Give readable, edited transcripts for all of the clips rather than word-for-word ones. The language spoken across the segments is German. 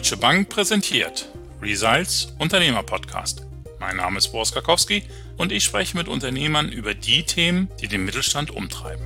Deutsche Bank präsentiert Results Unternehmer-Podcast. Mein Name ist Boris Karkowski und ich spreche mit Unternehmern über die Themen, die den Mittelstand umtreiben.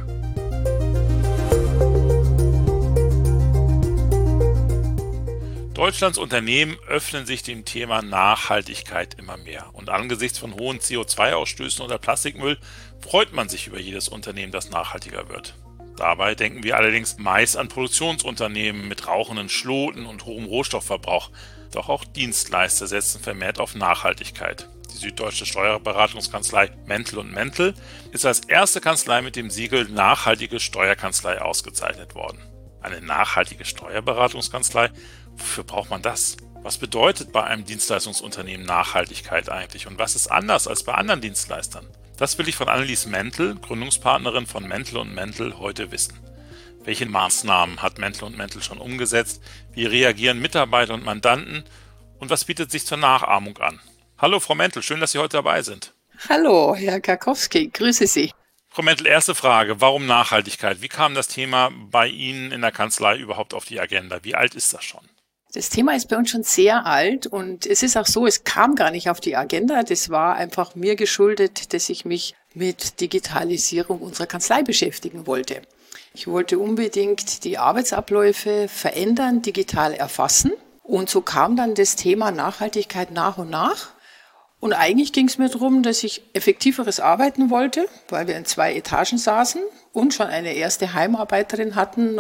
Deutschlands Unternehmen öffnen sich dem Thema Nachhaltigkeit immer mehr. Und angesichts von hohen CO2-Ausstößen oder Plastikmüll freut man sich über jedes Unternehmen, das nachhaltiger wird. Dabei denken wir allerdings meist an Produktionsunternehmen mit rauchenden Schloten und hohem Rohstoffverbrauch. Doch auch Dienstleister setzen vermehrt auf Nachhaltigkeit. Die süddeutsche Steuerberatungskanzlei Mentel & Mentel ist als erste Kanzlei mit dem Siegel Nachhaltige Steuerkanzlei ausgezeichnet worden. Eine nachhaltige Steuerberatungskanzlei? Wofür braucht man das? Was bedeutet bei einem Dienstleistungsunternehmen Nachhaltigkeit eigentlich und was ist anders als bei anderen Dienstleistern? Das will ich von Annelies Mentel, Gründungspartnerin von Mentel & Mentel, heute wissen. Welche Maßnahmen hat Mentel & Mentel schon umgesetzt? Wie reagieren Mitarbeiter und Mandanten? Und was bietet sich zur Nachahmung an? Hallo Frau Mentel, schön, dass Sie heute dabei sind. Hallo, Herr Karkowski, grüße Sie. Frau Mentel, erste Frage, warum Nachhaltigkeit? Wie kam das Thema bei Ihnen in der Kanzlei überhaupt auf die Agenda? Wie alt ist das schon? Das Thema ist bei uns schon sehr alt und es ist auch so, es kam gar nicht auf die Agenda. Das war einfach mir geschuldet, dass ich mich mit Digitalisierung unserer Kanzlei beschäftigen wollte. Ich wollte unbedingt die Arbeitsabläufe verändern, digital erfassen und so kam dann das Thema Nachhaltigkeit nach und nach. Und eigentlich ging es mir darum, dass ich effektiveres arbeiten wollte, weil wir in 2 Etagen saßen und schon eine erste Heimarbeiterin hatten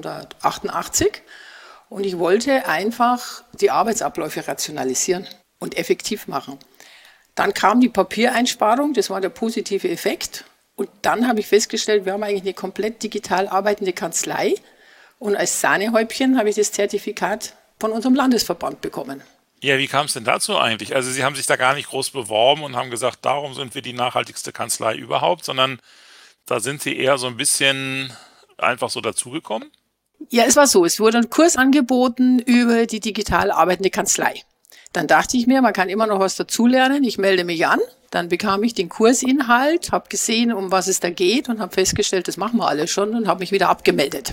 1988. Und ich wollte einfach die Arbeitsabläufe rationalisieren und effektiv machen. Dann kam die Papiereinsparung, das war der positive Effekt. Und dann habe ich festgestellt, wir haben eigentlich eine komplett digital arbeitende Kanzlei. Und als Sahnehäubchen habe ich das Zertifikat von unserem Landesverband bekommen. Ja, wie kam es denn dazu eigentlich? Also Sie haben sich da gar nicht groß beworben und haben gesagt, darum sind wir die nachhaltigste Kanzlei überhaupt, sondern da sind Sie eher so ein bisschen einfach so dazugekommen? Ja, es war so, es wurde ein Kurs angeboten über die digital arbeitende Kanzlei. Dann dachte ich mir, man kann immer noch was dazulernen, ich melde mich an. Dann bekam ich den Kursinhalt, habe gesehen, um was es da geht und habe festgestellt, das machen wir alle schon und habe mich wieder abgemeldet.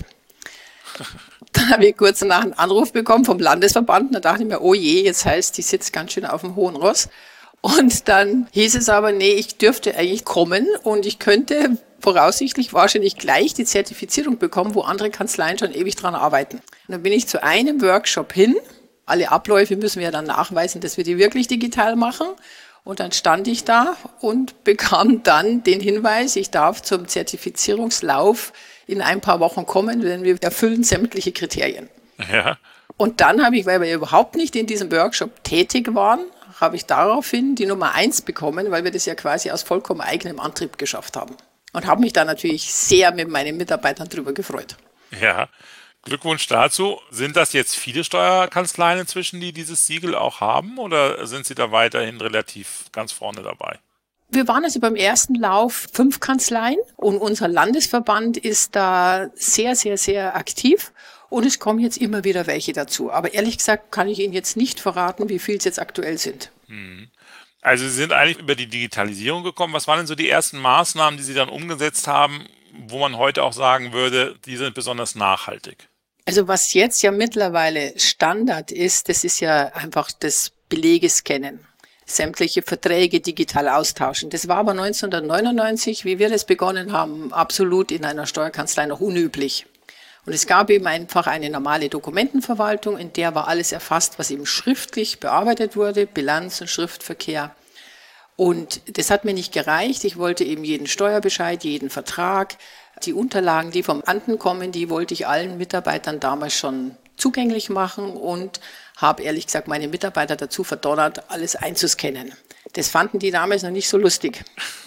Dann habe ich kurz danach einen Anruf bekommen vom Landesverband und da dachte ich mir, oh je, jetzt heißt, ich sitze ganz schön auf dem hohen Ross. Und dann hieß es aber, nee, ich dürfte eigentlich kommen und ich könnte voraussichtlich wahrscheinlich gleich die Zertifizierung bekommen, wo andere Kanzleien schon ewig dran arbeiten. Und dann bin ich zu einem Workshop hin. Alle Abläufe müssen wir dann nachweisen, dass wir die wirklich digital machen. Und dann stand ich da und bekam dann den Hinweis, ich darf zum Zertifizierungslauf in ein paar Wochen kommen, denn wir erfüllen sämtliche Kriterien. Ja. Und dann habe ich, weil wir überhaupt nicht in diesem Workshop tätig waren, habe ich daraufhin die Nummer 1 bekommen, weil wir das ja quasi aus vollkommen eigenem Antrieb geschafft haben. Und habe mich da natürlich sehr mit meinen Mitarbeitern drüber gefreut. Ja, Glückwunsch dazu. Sind das jetzt viele Steuerkanzleien inzwischen, die dieses Siegel auch haben oder sind Sie da weiterhin relativ ganz vorne dabei? Wir waren also beim ersten Lauf 5 Kanzleien und unser Landesverband ist da sehr, sehr, sehr aktiv. Und es kommen jetzt immer wieder welche dazu. Aber ehrlich gesagt kann ich Ihnen jetzt nicht verraten, wie viel es jetzt aktuell sind. Also Sie sind eigentlich über die Digitalisierung gekommen. Was waren denn so die ersten Maßnahmen, die Sie dann umgesetzt haben, wo man heute auch sagen würde, die sind besonders nachhaltig? Also was jetzt ja mittlerweile Standard ist, das ist ja einfach das Belegescannen. Sämtliche Verträge digital austauschen. Das war aber 1999, wie wir das begonnen haben, absolut in einer Steuerkanzlei noch unüblich. Und es gab eben einfach eine normale Dokumentenverwaltung, in der war alles erfasst, was eben schriftlich bearbeitet wurde, Bilanz und Schriftverkehr. Und das hat mir nicht gereicht. Ich wollte eben jeden Steuerbescheid, jeden Vertrag, die Unterlagen, die vom Mandanten kommen, die wollte ich allen Mitarbeitern damals schon zugänglich machen und habe ehrlich gesagt meine Mitarbeiter dazu verdonnert, alles einzuscannen. Das fanden die damals noch nicht so lustig.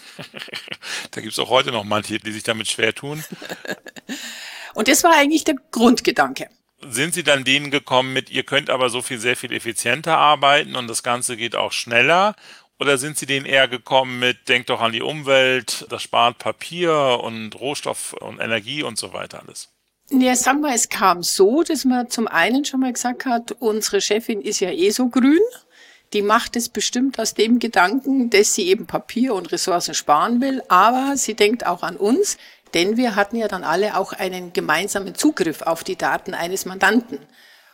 Da gibt es auch heute noch manche, die sich damit schwer tun. Und das war eigentlich der Grundgedanke. Sind Sie dann denen gekommen mit, ihr könnt aber sehr viel effizienter arbeiten und das Ganze geht auch schneller? Oder sind Sie denen eher gekommen mit, denkt doch an die Umwelt, das spart Papier und Rohstoff und Energie und so weiter alles? Ja, sagen wir, es kam so, dass man zum einen schon mal gesagt hat, unsere Chefin ist ja eh so grün. Die macht es bestimmt aus dem Gedanken, dass sie eben Papier und Ressourcen sparen will, aber sie denkt auch an uns, denn wir hatten ja dann alle auch einen gemeinsamen Zugriff auf die Daten eines Mandanten.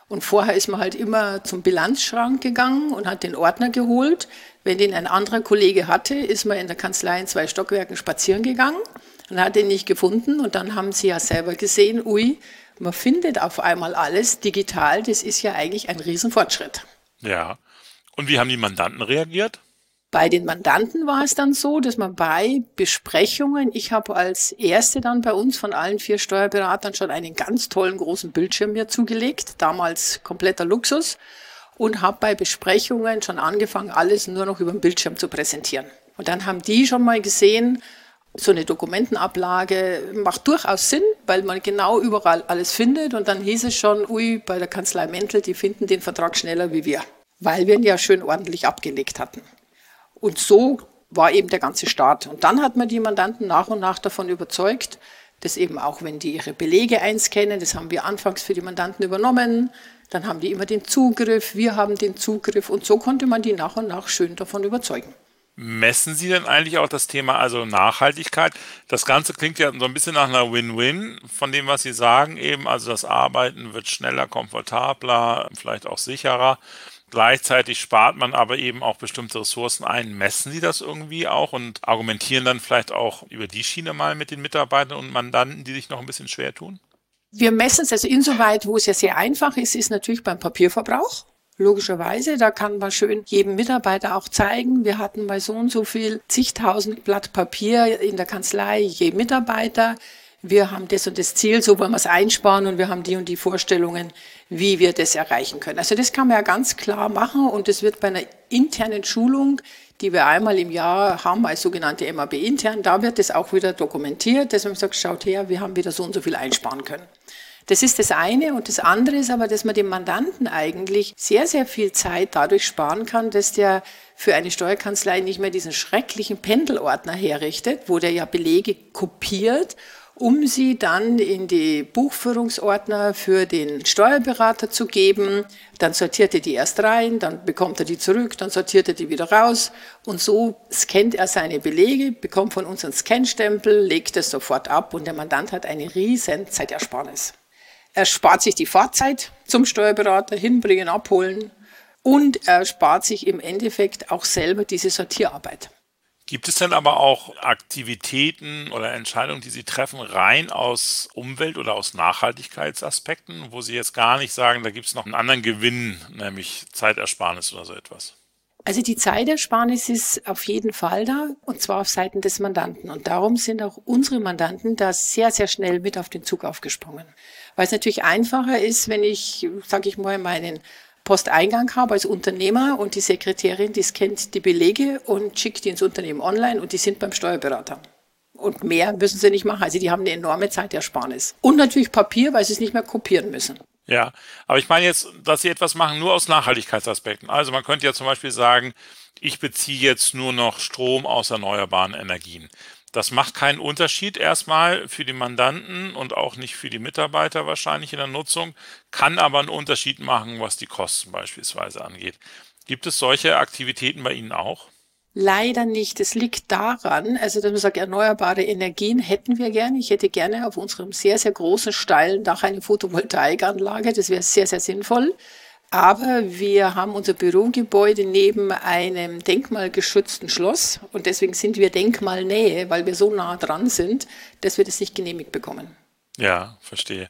Und vorher ist man halt immer zum Bilanzschrank gegangen und hat den Ordner geholt. Wenn den ein anderer Kollege hatte, ist man in der Kanzlei in 2 Stockwerken spazieren gegangen und hat den nicht gefunden. Und dann haben sie ja selber gesehen, ui, man findet auf einmal alles digital. Das ist ja eigentlich ein Riesenfortschritt. Ja. Und wie haben die Mandanten reagiert? Bei den Mandanten war es dann so, dass man bei Besprechungen, ich habe als Erste dann bei uns von allen 4 Steuerberatern schon einen ganz tollen großen Bildschirm mir zugelegt, damals kompletter Luxus, und habe bei Besprechungen schon angefangen, alles nur noch über den Bildschirm zu präsentieren. Und dann haben die schon mal gesehen, so eine Dokumentenablage macht durchaus Sinn, weil man genau überall alles findet. Und dann hieß es schon, ui, bei der Kanzlei Mentl, die finden den Vertrag schneller wie wir, weil wir ihn ja schön ordentlich abgelegt hatten. Und so war eben der ganze Start. Und dann hat man die Mandanten nach und nach davon überzeugt, dass eben auch, wenn die ihre Belege einscannen, das haben wir anfangs für die Mandanten übernommen, dann haben die immer den Zugriff, wir haben den Zugriff und so konnte man die nach und nach schön davon überzeugen. Messen Sie denn eigentlich auch das Thema, also Nachhaltigkeit? Das Ganze klingt ja so ein bisschen nach einer Win-Win von dem, was Sie sagen eben. Also das Arbeiten wird schneller, komfortabler, vielleicht auch sicherer. Gleichzeitig spart man aber eben auch bestimmte Ressourcen ein. Messen Sie das irgendwie auch und argumentieren dann vielleicht auch über die Schiene mal mit den Mitarbeitern und Mandanten, die sich noch ein bisschen schwer tun? Wir messen es also insoweit, wo es ja sehr einfach ist natürlich beim Papierverbrauch. Logischerweise, da kann man schön jedem Mitarbeiter auch zeigen, wir hatten bei so und so viel zigtausend Blatt Papier in der Kanzlei je Mitarbeiter. Wir haben das und das Ziel, so wollen wir es einsparen und wir haben die und die Vorstellungen, wie wir das erreichen können. Also das kann man ja ganz klar machen und das wird bei einer internen Schulung, die wir einmal im Jahr haben als sogenannte MAB intern, da wird das auch wieder dokumentiert, dass man sagt, schaut her, wir haben wieder so und so viel einsparen können. Das ist das eine und das andere ist aber, dass man dem Mandanten eigentlich sehr, sehr viel Zeit dadurch sparen kann, dass der für eine Steuerkanzlei nicht mehr diesen schrecklichen Pendelordner herrichtet, wo der ja Belege kopiert, um sie dann in die Buchführungsordner für den Steuerberater zu geben. Dann sortiert er die erst rein, dann bekommt er die zurück, dann sortiert er die wieder raus und so scannt er seine Belege, bekommt von uns einen Scanstempel, legt es sofort ab und der Mandant hat eine riesen Zeitersparnis. Er spart sich die Fahrzeit zum Steuerberater, hinbringen, abholen und er spart sich im Endeffekt auch selber diese Sortierarbeit. Gibt es denn aber auch Aktivitäten oder Entscheidungen, die Sie treffen, rein aus Umwelt- oder aus Nachhaltigkeitsaspekten, wo Sie jetzt gar nicht sagen, da gibt es noch einen anderen Gewinn, nämlich Zeitersparnis oder so etwas? Also die Zeitersparnis ist auf jeden Fall da und zwar auf Seiten des Mandanten. Und darum sind auch unsere Mandanten da sehr, sehr schnell mit auf den Zug aufgesprungen. Weil es natürlich einfacher ist, wenn ich, sage ich mal, meinen Posteingang habe als Unternehmer und die Sekretärin, die scannt die Belege und schickt die ins Unternehmen online und die sind beim Steuerberater. Und mehr müssen sie nicht machen. Also die haben eine enorme Zeitersparnis. Und natürlich Papier, weil sie es nicht mehr kopieren müssen. Ja, aber ich meine jetzt, dass Sie etwas machen nur aus Nachhaltigkeitsaspekten. Also man könnte ja zum Beispiel sagen, ich beziehe jetzt nur noch Strom aus erneuerbaren Energien. Das macht keinen Unterschied erstmal für die Mandanten und auch nicht für die Mitarbeiter wahrscheinlich in der Nutzung, kann aber einen Unterschied machen, was die Kosten beispielsweise angeht. Gibt es solche Aktivitäten bei Ihnen auch? Leider nicht. Es liegt daran, also dass man sagt, erneuerbare Energien hätten wir gerne. Ich hätte gerne auf unserem sehr, sehr großen, steilen Dach eine Photovoltaikanlage. Das wäre sehr, sehr sinnvoll. Aber wir haben unser Bürogebäude neben einem denkmalgeschützten Schloss und deswegen sind wir Denkmalnähe, weil wir so nah dran sind, dass wir das nicht genehmigt bekommen. Ja, verstehe.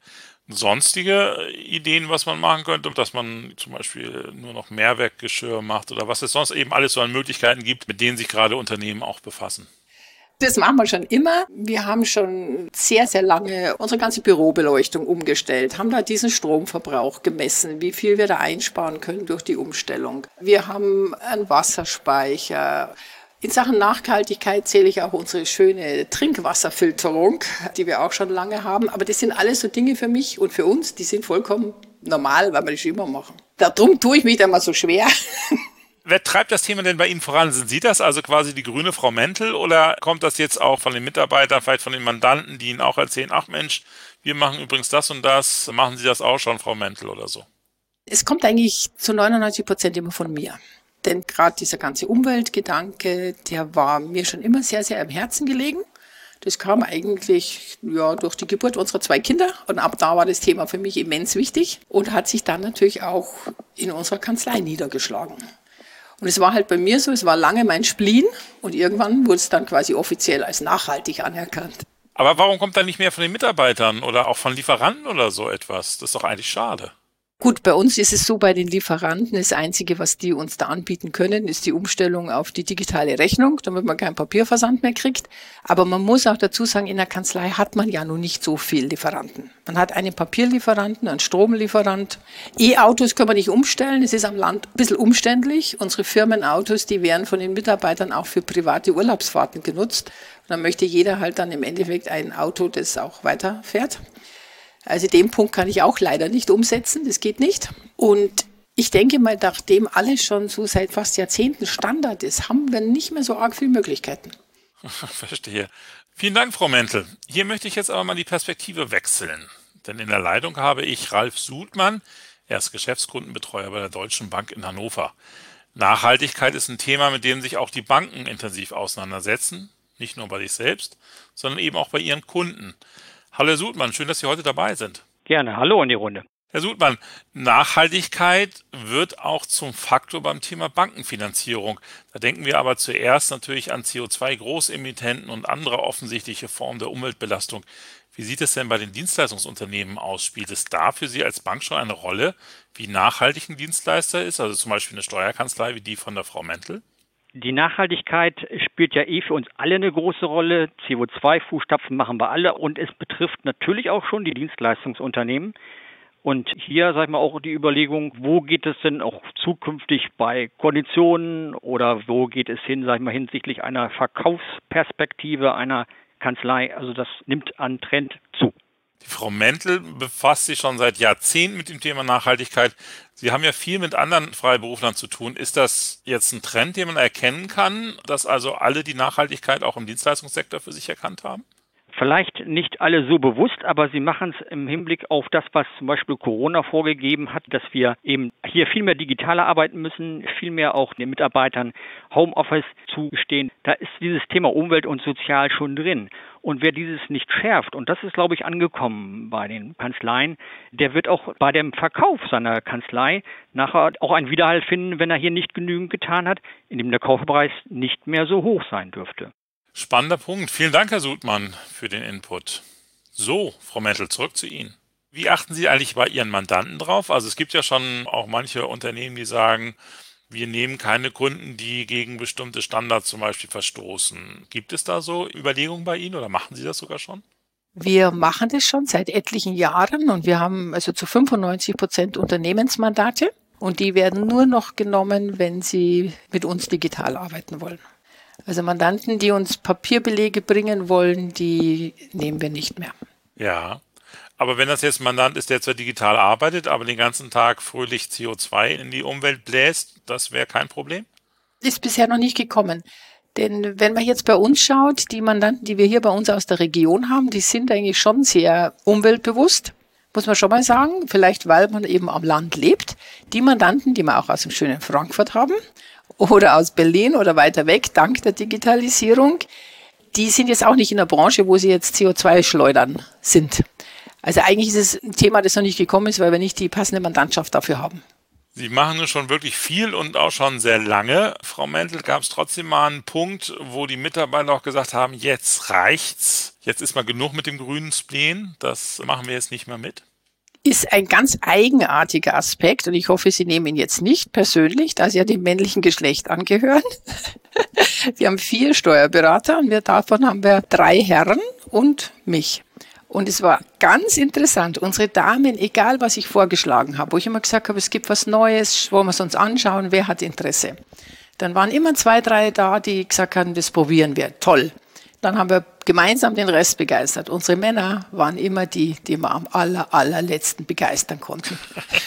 Sonstige Ideen, was man machen könnte, dass man zum Beispiel nur noch Mehrweggeschirr macht oder was es sonst eben alles so an Möglichkeiten gibt, mit denen sich gerade Unternehmen auch befassen. Das machen wir schon immer. Wir haben schon sehr, sehr lange unsere ganze Bürobeleuchtung umgestellt, haben da diesen Stromverbrauch gemessen, wie viel wir da einsparen können durch die Umstellung. Wir haben einen Wasserspeicher. In Sachen Nachhaltigkeit zähle ich auch unsere schöne Trinkwasserfilterung, die wir auch schon lange haben. Aber das sind alles so Dinge für mich und für uns, die sind vollkommen normal, weil wir das schon immer machen. Darum tue ich mich da mal so schwer. Wer treibt das Thema denn bei Ihnen voran? Sind Sie das, also quasi die grüne Frau Mentl, oder kommt das jetzt auch von den Mitarbeitern, vielleicht von den Mandanten, die Ihnen auch erzählen, ach Mensch, wir machen übrigens das und das, machen Sie das auch schon, Frau Mentl oder so? Es kommt eigentlich zu 99% immer von mir. Denn gerade dieser ganze Umweltgedanke, der war mir schon immer sehr, sehr am Herzen gelegen. Das kam eigentlich durch die Geburt unserer 2 Kinder und ab da war das Thema für mich immens wichtig und hat sich dann natürlich auch in unserer Kanzlei niedergeschlagen. Und es war halt bei mir so, es war lange mein Spleen und irgendwann wurde es dann quasi offiziell als nachhaltig anerkannt. Aber warum kommt da nicht mehr von den Mitarbeitern oder auch von Lieferanten oder so etwas? Das ist doch eigentlich schade. Gut, bei uns ist es so, bei den Lieferanten, das Einzige, was die uns da anbieten können, ist die Umstellung auf die digitale Rechnung, damit man keinen Papierversand mehr kriegt. Aber man muss auch dazu sagen, in der Kanzlei hat man ja nun nicht so viele Lieferanten. Man hat einen Papierlieferanten, einen Stromlieferant. E-Autos können wir nicht umstellen, es ist am Land ein bisschen umständlich. Unsere Firmenautos, die werden von den Mitarbeitern auch für private Urlaubsfahrten genutzt. Und dann möchte jeder halt dann im Endeffekt ein Auto, das auch weiterfährt. Also den Punkt kann ich auch leider nicht umsetzen, das geht nicht. Und ich denke mal, nachdem alles schon so seit fast Jahrzehnten Standard ist, haben wir nicht mehr so arg viele Möglichkeiten. Verstehe. Vielen Dank, Frau Mentel. Hier möchte ich jetzt aber mal die Perspektive wechseln. Denn in der Leitung habe ich Ralf Sudmann, er ist Geschäftskundenbetreuer bei der Deutschen Bank in Hannover. Nachhaltigkeit ist ein Thema, mit dem sich auch die Banken intensiv auseinandersetzen. Nicht nur bei sich selbst, sondern eben auch bei ihren Kunden. Hallo Herr Sudmann, schön, dass Sie heute dabei sind. Gerne, hallo in die Runde. Herr Sudmann, Nachhaltigkeit wird auch zum Faktor beim Thema Bankenfinanzierung. Da denken wir aber zuerst natürlich an CO2-Großemittenten und andere offensichtliche Formen der Umweltbelastung. Wie sieht es denn bei den Dienstleistungsunternehmen aus? Spielt es da für Sie als Bank schon eine Rolle, wie nachhaltig ein Dienstleister ist, also zum Beispiel eine Steuerkanzlei wie die von der Frau Mentel? Die Nachhaltigkeit spielt ja für uns alle eine große Rolle. CO2-Fußstapfen machen wir alle und es betrifft natürlich auch schon die Dienstleistungsunternehmen. Und hier, sag ich mal, auch die Überlegung, wo geht es denn auch zukünftig bei Konditionen oder wo geht es hin, sag ich mal, hinsichtlich einer Verkaufsperspektive einer Kanzlei. Also das nimmt an Trend zu. Die Frau Mentel befasst sich schon seit Jahrzehnten mit dem Thema Nachhaltigkeit. Sie haben ja viel mit anderen Freiberuflern zu tun. Ist das jetzt ein Trend, den man erkennen kann, dass also alle die Nachhaltigkeit auch im Dienstleistungssektor für sich erkannt haben? Vielleicht nicht alle so bewusst, aber sie machen es im Hinblick auf das, was zum Beispiel Corona vorgegeben hat, dass wir eben hier viel mehr digitaler arbeiten müssen, viel mehr auch den Mitarbeitern Homeoffice zugestehen. Da ist dieses Thema Umwelt und Sozial schon drin. Und wer dieses nicht schärft, und das ist, glaube ich, angekommen bei den Kanzleien, der wird auch bei dem Verkauf seiner Kanzlei nachher auch einen Widerhall finden, wenn er hier nicht genügend getan hat, indem der Kaufpreis nicht mehr so hoch sein dürfte. Spannender Punkt. Vielen Dank, Herr Sudmann, für den Input. So, Frau Mentel, zurück zu Ihnen. Wie achten Sie eigentlich bei Ihren Mandanten drauf? Also es gibt ja schon auch manche Unternehmen, die sagen, wir nehmen keine Kunden, die gegen bestimmte Standards zum Beispiel verstoßen. Gibt es da so Überlegungen bei Ihnen oder machen Sie das sogar schon? Wir machen das schon seit etlichen Jahren und wir haben also zu 95% Unternehmensmandate und die werden nur noch genommen, wenn sie mit uns digital arbeiten wollen. Also Mandanten, die uns Papierbelege bringen wollen, die nehmen wir nicht mehr. Ja, aber wenn das jetzt ein Mandant ist, der zwar digital arbeitet, aber den ganzen Tag fröhlich CO2 in die Umwelt bläst, das wäre kein Problem? Ist bisher noch nicht gekommen. Denn wenn man jetzt bei uns schaut, die Mandanten, die wir hier bei uns aus der Region haben, die sind eigentlich schon sehr umweltbewusst, muss man schon mal sagen. Vielleicht, weil man eben am Land lebt. Die Mandanten, die wir auch aus dem schönen Frankfurt haben, oder aus Berlin oder weiter weg, dank der Digitalisierung, die sind jetzt auch nicht in der Branche, wo sie jetzt CO2-Schleudern sind. Also eigentlich ist es ein Thema, das noch nicht gekommen ist, weil wir nicht die passende Mandantschaft dafür haben. Sie machen nun schon wirklich viel und auch schon sehr lange. Frau Mentel, gab es trotzdem mal einen Punkt, wo die Mitarbeiter auch gesagt haben, jetzt reicht's, jetzt ist mal genug mit dem grünen Spleen, das machen wir jetzt nicht mehr mit? Ist ein ganz eigenartiger Aspekt und ich hoffe, Sie nehmen ihn jetzt nicht persönlich, da Sie ja dem männlichen Geschlecht angehören. Wir haben 4 Steuerberater und davon haben wir 3 Herren und mich. Und es war ganz interessant, unsere Damen, egal was ich vorgeschlagen habe, wo ich immer gesagt habe, es gibt was Neues, wollen wir es uns anschauen, wer hat Interesse. Dann waren immer 2, 3 da, die gesagt haben, das probieren wir, toll. Dann haben wir gemeinsam den Rest begeistert. Unsere Männer waren immer die wir am allerletzten begeistern konnten.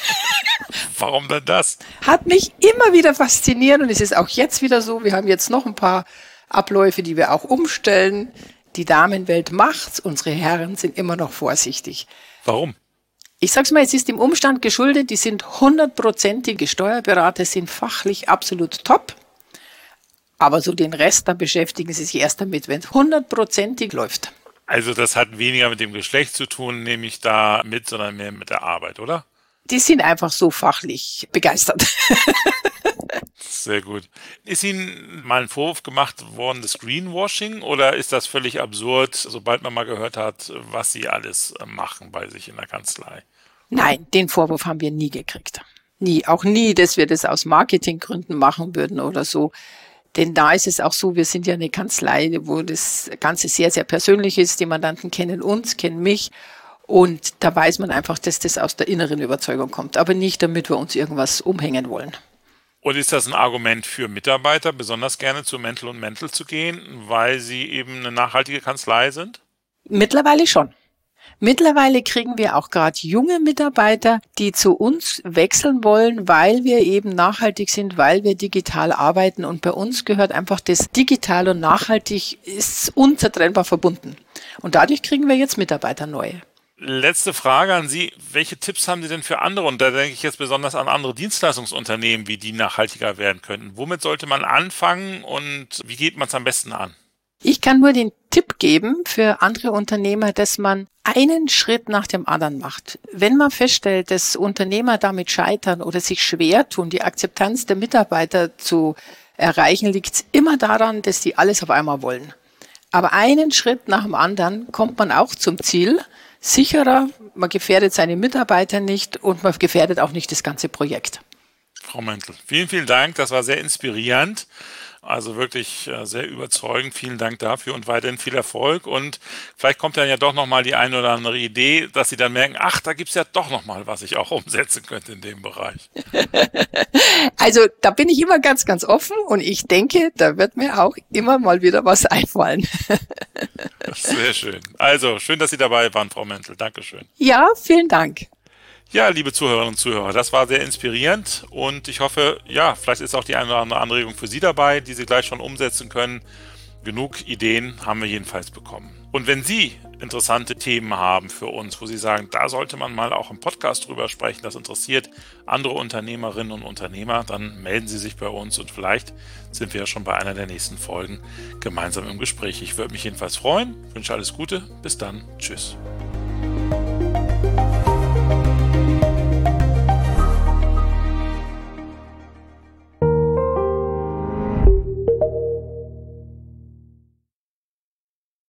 Warum denn das? Hat mich immer wieder fasziniert und es ist auch jetzt wieder so. Wir haben jetzt noch ein paar Abläufe, die wir auch umstellen. Die Damenwelt macht's, unsere Herren sind immer noch vorsichtig. Warum? Ich sag's mal, es ist dem Umstand geschuldet, die sind 100%ige Steuerberater, sind fachlich absolut top. Aber so den Rest, da beschäftigen sie sich erst damit, wenn es 100%ig läuft. Also das hat weniger mit dem Geschlecht zu tun, nehme ich da mit, sondern mehr mit der Arbeit, oder? Die sind einfach so fachlich begeistert. Sehr gut. Ist Ihnen mal ein Vorwurf gemacht worden des Greenwashing oder ist das völlig absurd, sobald man mal gehört hat, was Sie alles machen bei sich in der Kanzlei? Nein, den Vorwurf haben wir nie gekriegt. Nie. Auch nie, dass wir das aus Marketinggründen machen würden oder so. Denn da ist es auch so, wir sind ja eine Kanzlei, wo das Ganze sehr, sehr persönlich ist. Die Mandanten kennen uns, kennen mich. Und da weiß man einfach, dass das aus der inneren Überzeugung kommt. Aber nicht, damit wir uns irgendwas umhängen wollen. Und ist das ein Argument für Mitarbeiter, besonders gerne zu Mental & Mental zu gehen, weil sie eben eine nachhaltige Kanzlei sind? Mittlerweile schon. Mittlerweile kriegen wir auch gerade junge Mitarbeiter, die zu uns wechseln wollen, weil wir eben nachhaltig sind, weil wir digital arbeiten. Und bei uns gehört einfach das digital und nachhaltig ist unzertrennbar verbunden. Und dadurch kriegen wir jetzt Mitarbeiter neue. Letzte Frage an Sie. Welche Tipps haben Sie denn für andere? Und da denke ich jetzt besonders an andere Dienstleistungsunternehmen, wie die nachhaltiger werden könnten. Womit sollte man anfangen und wie geht man es am besten an? Ich kann nur den Tipp geben für andere Unternehmer, dass man einen Schritt nach dem anderen macht. Wenn man feststellt, dass Unternehmer damit scheitern oder sich schwer tun, die Akzeptanz der Mitarbeiter zu erreichen, liegt es immer daran, dass die alles auf einmal wollen. Aber einen Schritt nach dem anderen kommt man auch zum Ziel. Sicherer, man gefährdet seine Mitarbeiter nicht und man gefährdet auch nicht das ganze Projekt. Frau Mentel, vielen, vielen Dank. Das war sehr inspirierend. Also wirklich sehr überzeugend. Vielen Dank dafür und weiterhin viel Erfolg. Und vielleicht kommt dann ja doch nochmal die eine oder andere Idee, dass Sie dann merken, ach, da gibt es ja doch nochmal, was ich auch umsetzen könnte in dem Bereich. Also da bin ich immer ganz, ganz offen und ich denke, da wird mir auch immer mal wieder was einfallen. Sehr schön. Also schön, dass Sie dabei waren, Frau Mentel. Dankeschön. Ja, vielen Dank. Ja, liebe Zuhörerinnen und Zuhörer, das war sehr inspirierend und ich hoffe, ja, vielleicht ist auch die eine oder andere Anregung für Sie dabei, die Sie gleich schon umsetzen können. Genug Ideen haben wir jedenfalls bekommen. Und wenn Sie interessante Themen haben für uns, wo Sie sagen, da sollte man mal auch im Podcast drüber sprechen, das interessiert andere Unternehmerinnen und Unternehmer, dann melden Sie sich bei uns und vielleicht sind wir ja schon bei einer der nächsten Folgen gemeinsam im Gespräch. Ich würde mich jedenfalls freuen, wünsche alles Gute, bis dann, tschüss.